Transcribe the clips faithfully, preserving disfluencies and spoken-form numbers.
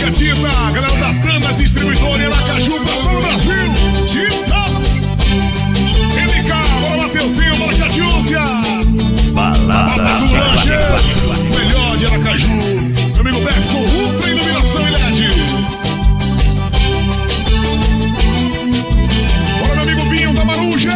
amiga Tita, galera da Tana Distribuidora em Aracaju, pra todo o Brasil. Tita! M K, bora Mateuzinho, bora Catiúcia. Balada do Lanches, o melhor de Aracaju. Meu amigo Bergson, Ultra Iluminação e L E D. Bora meu amigo Binho da Maruja.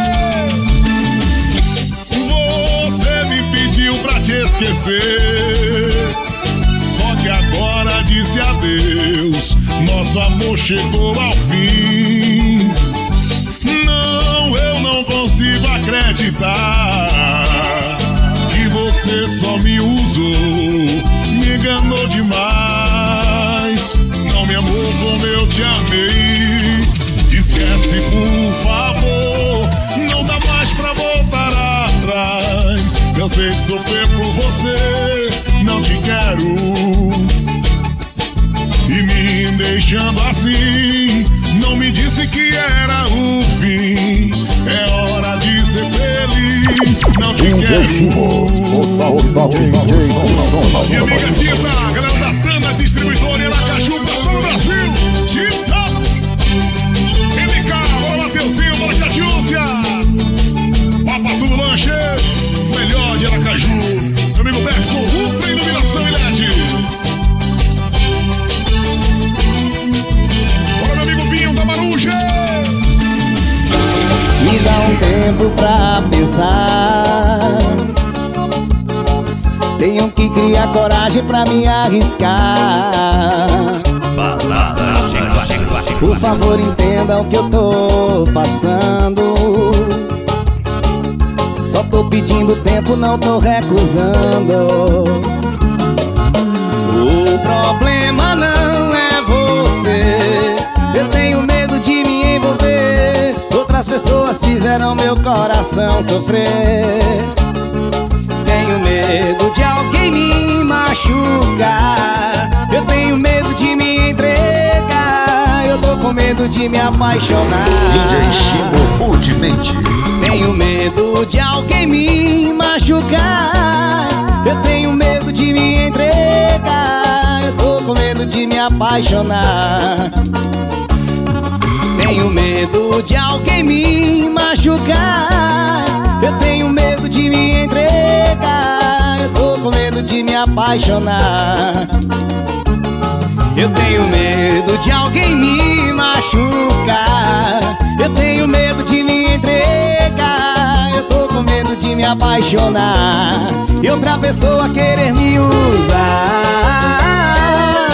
Você me pediu pra te esquecer, só que agora disse adeus, nosso amor chegou ao fim. Não, eu não consigo acreditar que você só me usou, me enganou demais. Não me amou como eu te amei. Esquece, por favor, não dá mais pra voltar atrás. Eu sei que sofrer por você, não te quero. E me deixando assim, não me disse que era o fim. É hora de ser feliz, não te quero. E amiga Tita, galera da Tana Distribuidora em Aracaju, pra todo o Brasil. Tita! M K, bora Mateuzinho, bora Catiúcia. Papato do Lanches, o melhor de Aracaju. Meu amigo Bergson, Ultra Iluminação e L E D. Bora meu amigo Binho da Maruja. Me dá um tempo pra pensar, tenho que criar coragem pra me arriscar. Balada Por favor, entenda o que eu tô passando. Só tô pedindo tempo, não tô recusando. O problema não é você, eu tenho medo de me envolver. Outras pessoas fizeram meu coração sofrer. Tenho medo de alguém me machucar, eu tenho medo de me entregar. Eu tô com medo de me apaixonar. D J Chimo Ultimate. Tenho medo de alguém me machucar, eu tenho medo de me entregar. Eu tô com medo de me apaixonar. Tenho medo de alguém me machucar, eu tenho medo de me entregar. Eu tô com medo de me apaixonar. Eu tenho medo de alguém me machucar, eu tenho medo de me entregar. Eu tô com medo de me apaixonar e outra pessoa querer me usar.